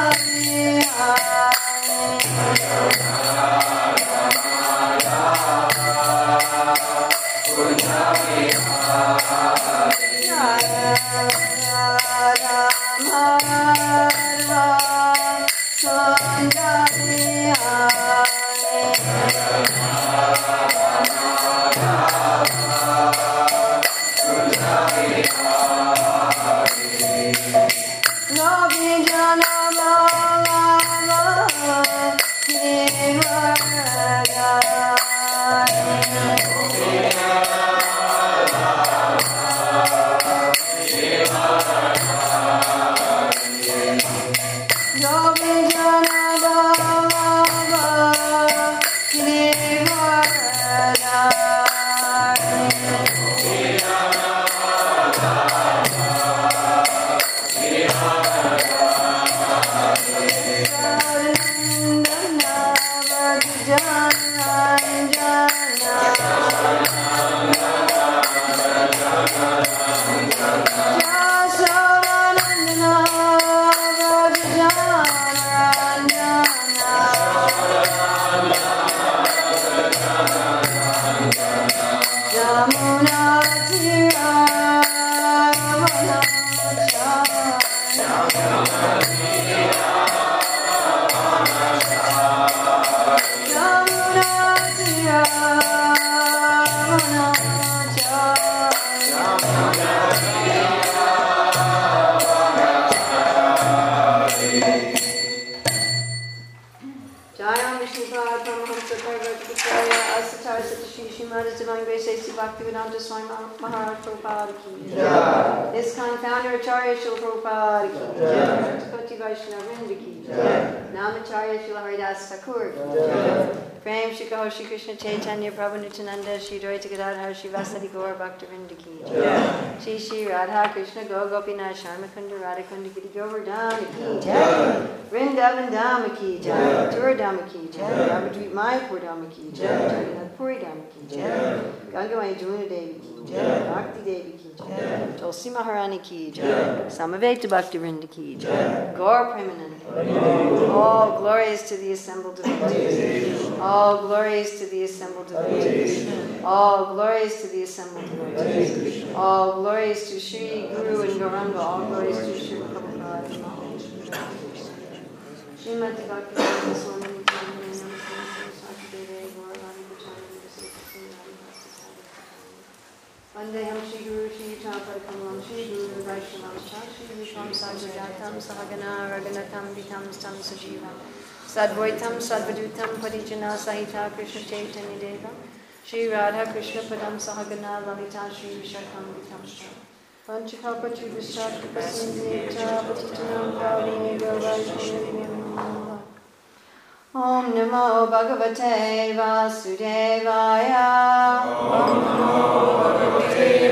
This founder Acharya Srila Prabhupada ki jai. Koti Vaishnava Vrinda ki jai. Namacharya Srila Haridas Thakur ki jai. Prem Shri Kaho Shri Krishna Chaitanya Prabhu Nityananda Shri Dvaita Gadadhar Shri Vasadi Gaur Bhakta Vrinda ki jai. Shri Shri Radha Krishna Go Gopinath Sharmakunda Radhakunda Giri Govardhana ki jai. Vrindavan Dhama ki jai. Tura Dhama ki jai. Navadvip Mayapur Dhama ki jai. Jagannath Puri Dhama ki jai. Gangavai Jamuna Devi ki jai. Bhakti Devi ki jai. Tulsi Maharani ki jai. Samaveta Bhakti Vrinda ki jai. Gaur Premananda. All glories to the assembled devotees. All glories to the assembled devotees. All glories to the assembled devotees. All glories to Shri Guru and Gauranga. All glories to Shri Prabhupada. Srimati Bhakti Swami Vandeham Shri Guru Shri Chapadakamalam Shri Guru Vaishnava Shri Vishwam Sajajatam Sahagana Raganatam Vitam Stam Sajivam Sadvaitam Sadvadutam Parijana Sahita Krishna Chaitanya Deva Shri Radha Krishna Padam Sahagana Lalita Shri Vishakam Vitam Stam Panchakalpa Chudvisha Kripasindhya Patitanam Paudini Gavajnana Om Namo Bhagavate Vasudevaya. Om Namo Bhagavate